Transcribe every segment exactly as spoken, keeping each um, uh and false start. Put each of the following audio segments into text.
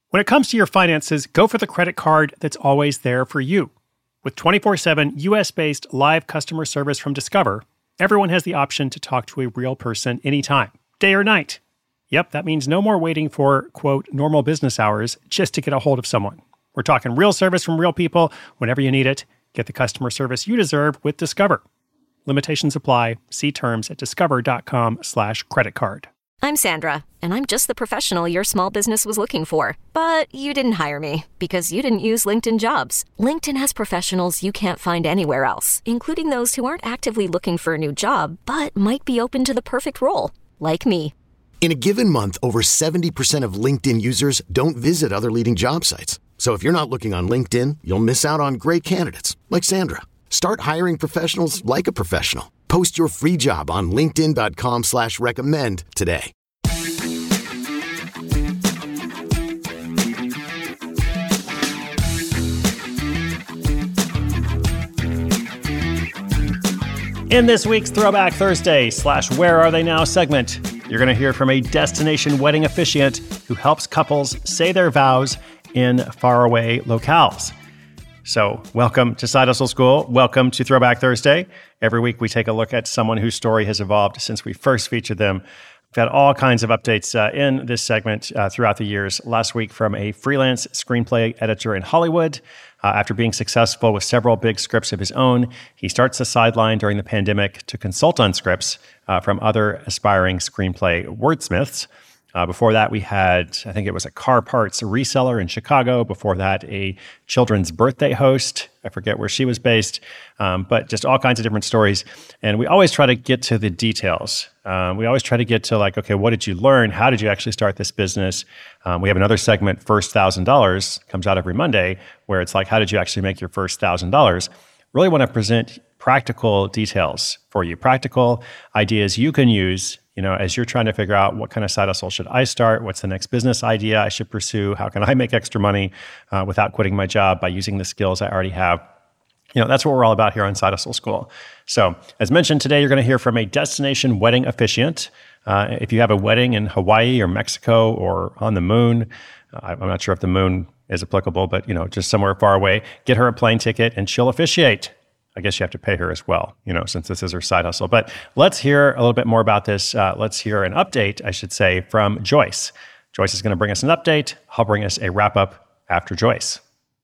When it comes to your finances, go for the credit card that's always there for you. With twenty-four seven U S-based live customer service from Discover, everyone has the option to talk to a real person anytime, day or night. Yep, that means no more waiting for, quote, normal business hours just to get a hold of someone. We're talking real service from real people whenever you need it. Get the customer service you deserve with Discover. Limitations apply. See terms at discover.com slash credit card. I'm Sandra, and I'm just the professional your small business was looking for. But you didn't hire me because you didn't use LinkedIn Jobs. LinkedIn has professionals you can't find anywhere else, including those who aren't actively looking for a new job, but might be open to the perfect role, like me. In a given month, over seventy percent of LinkedIn users don't visit other leading job sites. So if you're not looking on LinkedIn, you'll miss out on great candidates like Sandra. Start hiring professionals like a professional. Post your free job on linkedin.com slash recommend today. In this week's Throwback Thursday slash Where Are They Now segment, you're going to hear from a destination wedding officiant who helps couples say their vows in faraway locales. So welcome to Side Hustle School. Welcome to Throwback Thursday. Every week we take a look at someone whose story has evolved since we first featured them. We've had all kinds of updates uh, in this segment uh, throughout the years. Last week from a freelance screenplay editor in Hollywood. Uh, after being successful with several big scripts of his own, he starts to sideline during the pandemic to consult on scripts uh, from other aspiring screenplay wordsmiths. Uh, before that, we had, I think it was a car parts reseller in Chicago. Before that, a children's birthday host. I forget where she was based, um, but just all kinds of different stories. And we always try to get to the details. Um, we always try to get to like, okay, what did you learn? How did you actually start this business? Um, we have another segment, First one thousand dollars, comes out every Monday, where it's like, how did you actually make your first one thousand dollars? Really want to present practical details for you, practical ideas you can use, you know, as you're trying to figure out what kind of side hustle should I start, what's the next business idea I should pursue, how can I make extra money uh, without quitting my job by using the skills I already have. You know, that's what we're all about here on Side Hustle School. So, as mentioned today, you're going to hear from a destination wedding officiant. Uh, if you have a wedding in Hawaii or Mexico or on the moon, uh, I'm not sure if the moon is applicable, but, you know, just somewhere far away, get her a plane ticket and she'll officiate. I guess you have to pay her as well, you know, since this is her side hustle. But let's hear a little bit more about this. Uh, let's hear an update, I should say, from Joyce. Joyce is going to bring us an update. I'll bring us a wrap-up after Joyce.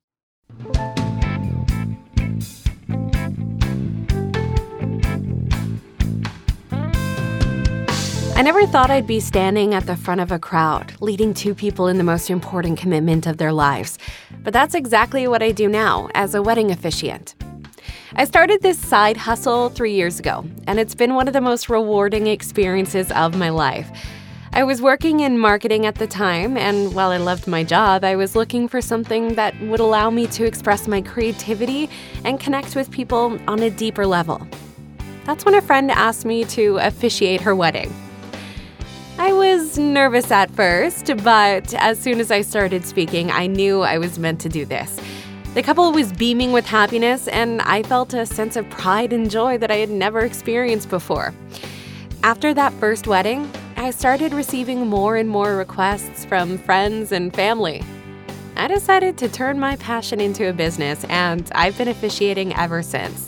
I never thought I'd be standing at the front of a crowd, leading two people in the most important commitment of their lives. But that's exactly what I do now as a wedding officiant. I started this side hustle three years ago, and it's been one of the most rewarding experiences of my life. I was working in marketing at the time, and while I loved my job, I was looking for something that would allow me to express my creativity and connect with people on a deeper level. That's when a friend asked me to officiate her wedding. I was nervous at first, but as soon as I started speaking, I knew I was meant to do this. The couple was beaming with happiness, and I felt a sense of pride and joy that I had never experienced before. After that first wedding, I started receiving more and more requests from friends and family. I decided to turn my passion into a business, and I've been officiating ever since.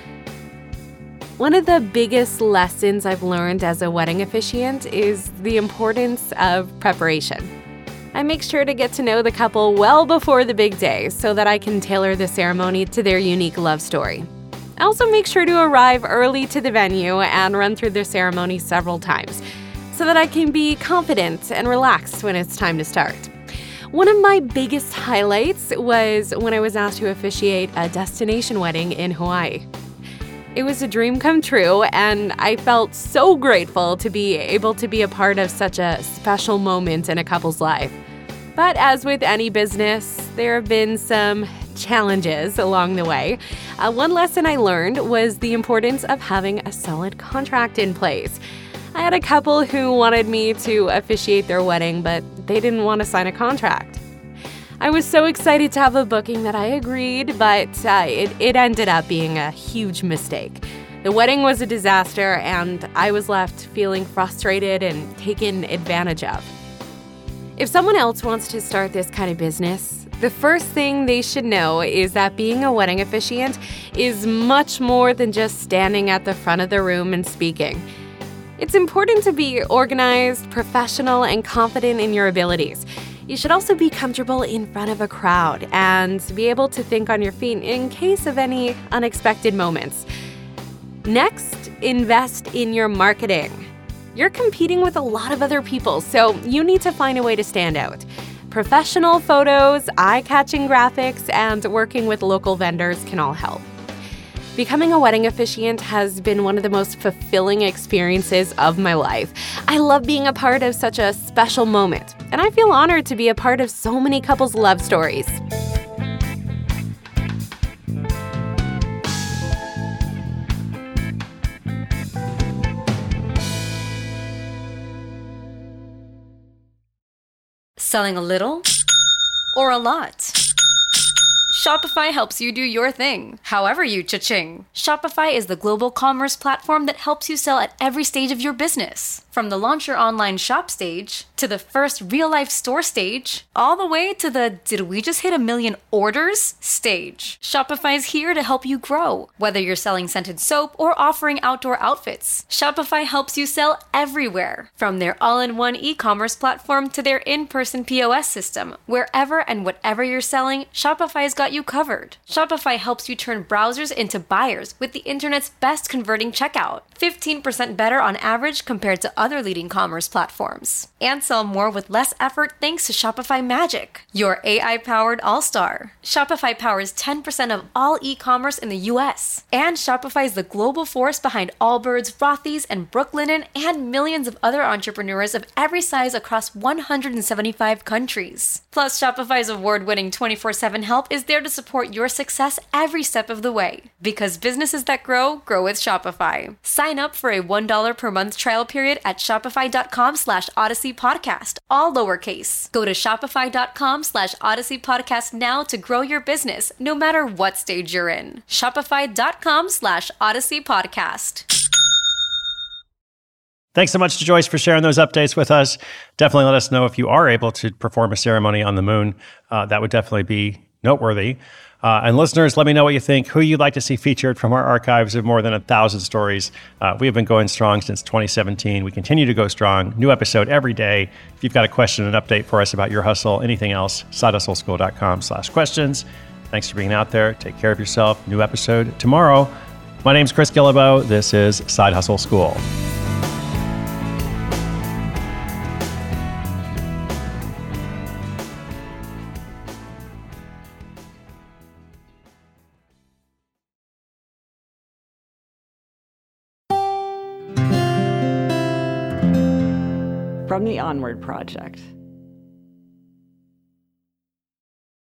One of the biggest lessons I've learned as a wedding officiant is the importance of preparation. I make sure to get to know the couple well before the big day so that I can tailor the ceremony to their unique love story. I also make sure to arrive early to the venue and run through the ceremony several times so that I can be confident and relaxed when it's time to start. One of my biggest highlights was when I was asked to officiate a destination wedding in Hawaii. It was a dream come true, and I felt so grateful to be able to be a part of such a special moment in a couple's life. But as with any business, there have been some challenges along the way. Uh, one lesson I learned was the importance of having a solid contract in place. I had a couple who wanted me to officiate their wedding, but they didn't want to sign a contract. I was so excited to have a booking that I agreed, but uh, it, it ended up being a huge mistake. The wedding was a disaster, and I was left feeling frustrated and taken advantage of. If someone else wants to start this kind of business, the first thing they should know is that being a wedding officiant is much more than just standing at the front of the room and speaking. It's important to be organized, professional, and confident in your abilities. You should also be comfortable in front of a crowd and be able to think on your feet in case of any unexpected moments. Next, invest in your marketing. You're competing with a lot of other people, so you need to find a way to stand out. Professional photos, eye-catching graphics, and working with local vendors can all help. Becoming a wedding officiant has been one of the most fulfilling experiences of my life. I love being a part of such a special moment, and I feel honored to be a part of so many couples' love stories. Selling a little or a lot? Shopify helps you do your thing, however you cha-ching. Shopify is the global commerce platform that helps you sell at every stage of your business. From the launch your online shop stage, to the first real-life store stage, all the way to the did we just hit a million orders stage. Shopify is here to help you grow. Whether you're selling scented soap or offering outdoor outfits, Shopify helps you sell everywhere. From their all-in-one e-commerce platform to their in-person P O S system, wherever and whatever you're selling, Shopify's got you covered. Shopify helps you turn browsers into buyers with the internet's best converting checkout. fifteen percent better on average compared to other leading commerce platforms. And sell more with less effort thanks to Shopify Magic, your A I-powered all-star. Shopify powers ten percent of all e-commerce in the U S. And Shopify is the global force behind Allbirds, Rothy's, and Brooklinen, and millions of other entrepreneurs of every size across one hundred seventy-five countries. Plus, Shopify's award-winning twenty-four seven help is there to support your success every step of the way. Because businesses that grow, grow with Shopify. Sign up for a one dollar per month trial period at shopify.com slash Odyssey Podcast, all lowercase. Go to shopify.com slash Odyssey Podcast now to grow your business, no matter what stage you're in. Shopify.com slash Odyssey Podcast. Thanks so much to Joyce for sharing those updates with us. Definitely let us know if you are able to perform a ceremony on the moon. Uh, that would definitely be noteworthy. Uh, and listeners, let me know what you think, who you'd like to see featured from our archives of more than a thousand stories. Uh, we have been going strong since twenty seventeen. We continue to go strong. New episode every day. If you've got a question, an update for us about your hustle, anything else, sidehustleschool.com slash questions. Thanks for being out there. Take care of yourself. New episode tomorrow. My name's Chris Guillebeau. This is Side Hustle School. From the Onward Project.